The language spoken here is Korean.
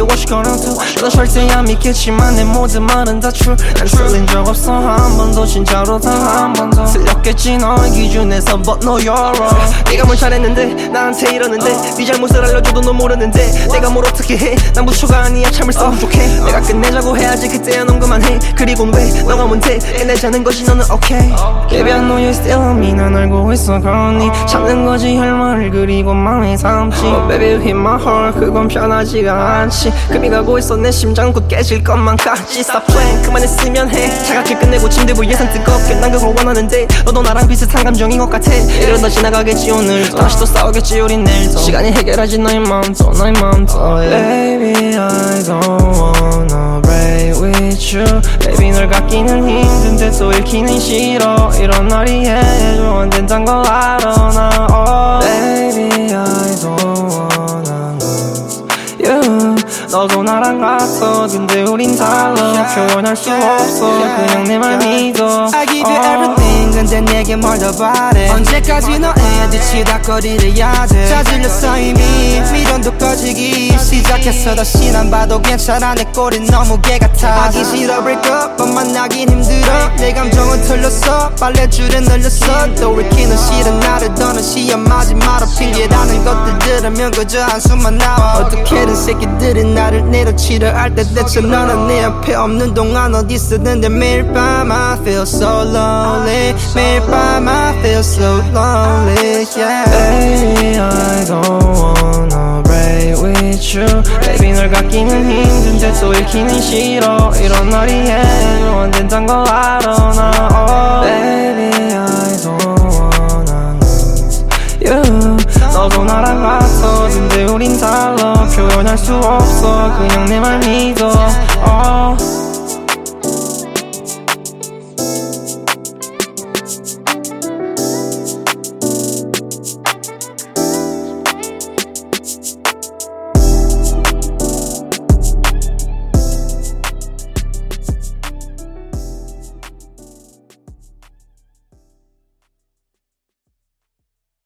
what you gonna do. 너 절대 안 믿겠지만 내 모든 말은 다 true. 난 틀린 적 없어 한 번도 진짜로 단 한 번도. 틀렸겠지 너의 기준에서 but no you're wrong. 내가 뭘 잘했는데 나한테 이러는데 네 잘못을 알려줘도 너 모르는데 내가 뭘 어떻게 해. 난 부초가 아니야 참을성 부족해. 내가 끝내자고 해야지 그때야 넌 그만해. 그리곤 왜 너가 뭔데 끝내자는 것이 너는 okay. Baby I know you're still on me. 난 알고 있어 그러니 참는 거지 할 말을 그리고 맘에 삼지. But baby you hit my heart 그건 편하지가 않지. 금이 가고 있어 내 심장 곧 깨질 것만 같지. Stop playing 그만했으면 해. 차갑게 끝내고 침대 위에선 뜨겁게 난 그걸 원하는데 너도 나랑 비슷한 감정인 것 같아. 이러다 지나가겠지 오늘도 다시 또 싸우겠지 우린 내일도. 시간이 해결하지 너의 맘도 너의 맘도 yeah. Baby I don't wanna break with you. Baby 널 갖기는 힘든데 또 잃기는 싫어. 이런 날이 해줘 안 된단 걸 알아 나 Baby I don't wanna lose you. 너도 나랑 같아 근데 우린 달라. 표현할 수 없어 그냥 내 말 믿어. I give you everything 근데 내게 뭘 더 바래. 언제까지 너의 뒤치다거리려야 돼. 짜질렸어 이미 미련도 꺼지기 시작했어. 다시 난 봐도 괜찮아 내 꼴이 너무 개같아. 하기 싫어 break up but 만나긴 힘들어. 내 감정은 틀렸어 빨래줄에 늘렸어. 또 읽기는 싫은 나를 더는 시험하지 마라. 핑계라는 것들 들으면 그저 한숨만 나와. 어떻게든 새끼들이 나를 내려치려 할 때 대체 너는 내 옆에 없는 동안 어디 있었는데. 매일 밤 I feel so lonely. 매일 밤 I feel so lonely yeah. Baby I don't wanna break with you. Baby 널 갖기는 힘든데 또 잃기는 싫어. 이런 날이 해도 안 된단 걸 알아 나 Baby I don't wanna lose you. 너도 나랑 같아 근데 우린 달라. 표현할 수 없어 그냥 내 말 믿어.